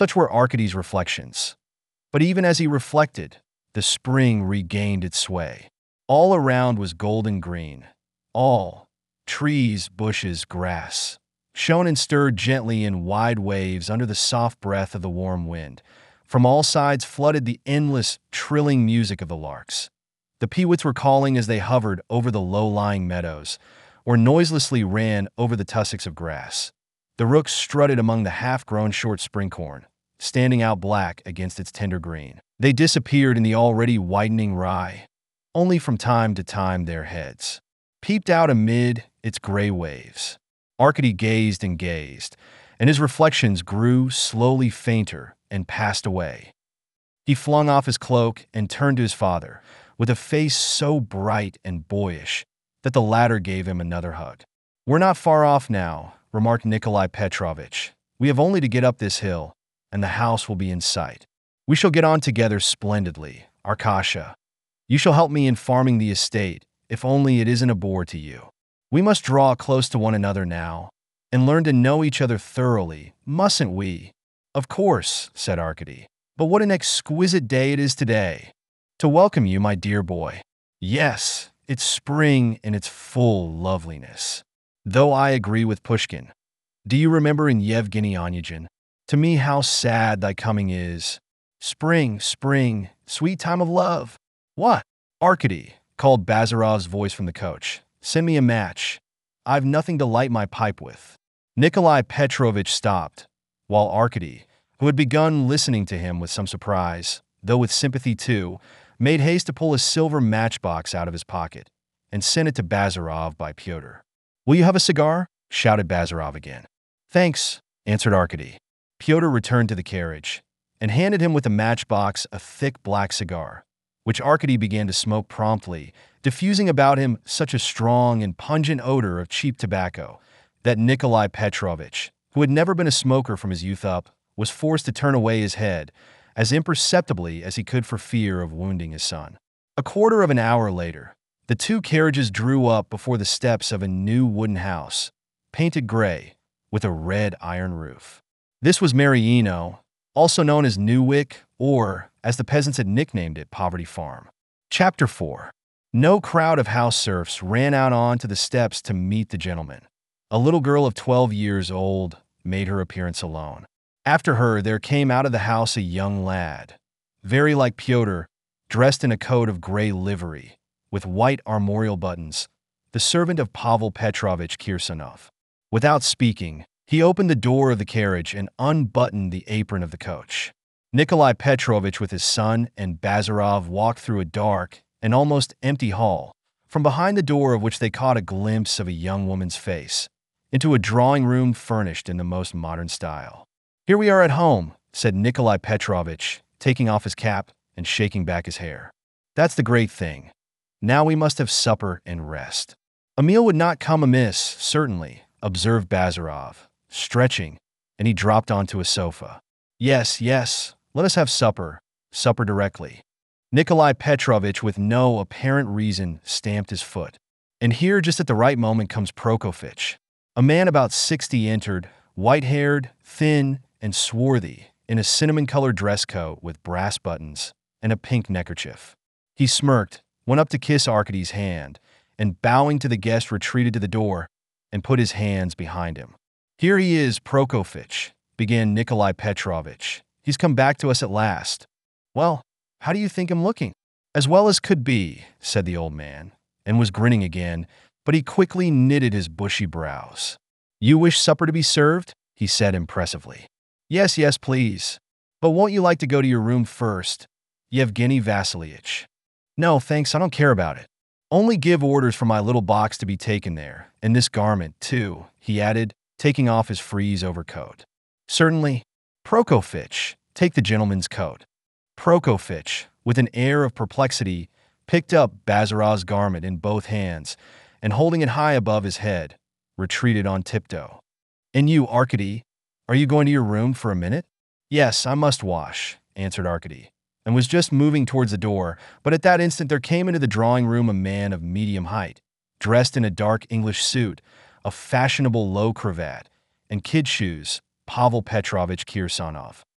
Such were Arkady's reflections. But even as he reflected, the spring regained its sway. All around was golden green. All, trees, bushes, grass, shone and stirred gently in wide waves under the soft breath of the warm wind. From all sides flooded the endless, trilling music of the larks. The peewits were calling as they hovered over the low-lying meadows, or noiselessly ran over the tussocks of grass. The rooks strutted among the half-grown short springcorn, standing out black against its tender green. They disappeared in the already widening rye. Only from time to time their heads peeped out amid its gray waves. Arkady gazed, and his reflections grew slowly fainter and passed away. He flung off his cloak and turned to his father, with a face so bright and boyish that the latter gave him another hug. "We're not far off now," remarked Nikolai Petrovich. "We have only to get up this hill, and the house will be in sight. We shall get on together splendidly, Arkasha. You shall help me in farming the estate, if only it isn't a bore to you. We must draw close to one another now, and learn to know each other thoroughly, mustn't we?" "Of course," said Arkady. "But what an exquisite day it is today, to welcome you, my dear boy." "Yes, it's spring in its full loveliness. Though I agree with Pushkin. Do you remember in Yevgeny Onegin, 'To me how sad thy coming is. Spring, spring, sweet time of love.'" "What?" "Arkady," called Bazarov's voice from the coach. "Send me a match. I've nothing to light my pipe with." Nikolai Petrovich stopped, while Arkady, who had begun listening to him with some surprise, though with sympathy too, made haste to pull a silver matchbox out of his pocket and sent it to Bazarov by Pyotr. "Will you have a cigar?" shouted Bazarov again. "Thanks," answered Arkady. Pyotr returned to the carriage and handed him with a matchbox a thick black cigar, which Arkady began to smoke promptly, diffusing about him such a strong and pungent odor of cheap tobacco that Nikolai Petrovich, who had never been a smoker from his youth up, was forced to turn away his head as imperceptibly as he could for fear of wounding his son. A quarter of an hour later, the two carriages drew up before the steps of a new wooden house, painted gray, with a red iron roof. This was Mariino, also known as Newick, or, as the peasants had nicknamed it, Poverty Farm. Chapter 4. No crowd of house serfs ran out onto the steps to meet the gentleman. A little girl of 12 years old made her appearance alone. After her, there came out of the house a young lad, very like Pyotr, dressed in a coat of gray livery, with white armorial buttons, the servant of Pavel Petrovich Kirsonov. Without speaking, he opened the door of the carriage and unbuttoned the apron of the coach. Nikolai Petrovich with his son and Bazarov walked through a dark and almost empty hall, from behind the door of which they caught a glimpse of a young woman's face, into a drawing room furnished in the most modern style. "Here we are at home," said Nikolai Petrovich, taking off his cap and shaking back his hair. "That's the great thing. Now we must have supper and rest." "A meal would not come amiss, certainly," observed Bazarov, stretching, and he dropped onto a sofa. "Yes, yes, let us have supper directly." Nikolai Petrovich, with no apparent reason, stamped his foot. And here, just at the right moment, comes Prokofitch. A man about 60 entered, white-haired, thin, and swarthy, in a cinnamon-colored dress coat with brass buttons and a pink neckerchief. He smirked, went up to kiss Arkady's hand, and bowing to the guest retreated to the door and put his hands behind him. "Here he is, Prokofitch," began Nikolai Petrovich. "He's come back to us at last." "Well, how do you think him looking?" "As well as could be," said the old man, and was grinning again, but he quickly knitted his bushy brows. "You wish supper to be served?" he said impressively. "Yes, yes, please. But won't you like to go to your room first, Yevgeny Vassilievich?" "No, thanks, I don't care about it. Only give orders for my little box to be taken there, and this garment, too," he added, taking off his frieze overcoat. "Certainly. Prokofitch, take the gentleman's coat." Prokofitch, with an air of perplexity, picked up Bazarov's garment in both hands, and holding it high above his head, retreated on tiptoe. "And you, Arkady, are you going to your room for a minute?" "Yes, I must wash," answered Arkady, and was just moving towards the door, but at that instant there came into the drawing room a man of medium height, dressed in a dark English suit, a fashionable low cravat, and kid shoes, Pavel Petrovich Kirsonov.